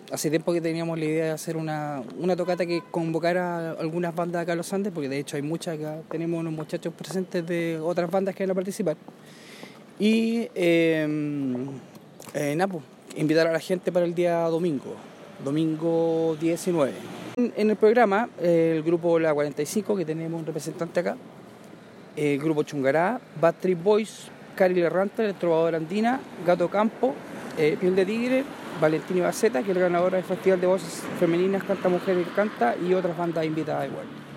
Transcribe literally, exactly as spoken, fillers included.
hace tiempo que teníamos la idea de hacer una, una tocata que convocara a algunas bandas acá en los Andes, porque de hecho hay muchas acá, tenemos unos muchachos presentes de otras bandas que van a participar. Y eh, eh, nada, pues, invitar a la gente para el día domingo, domingo diecinueve. En, en el programa, eh, el grupo La cuarenta y cinco, que tenemos un representante acá, el grupo Chungará, Backstreet Boys, Cari Errante, El Trovador Andina, Gato Campo, eh, Piel de Tigre, Valentina Baceta, que es la ganadora del Festival de Voces Femeninas Canta Mujer y Canta, y otras bandas invitadas igual.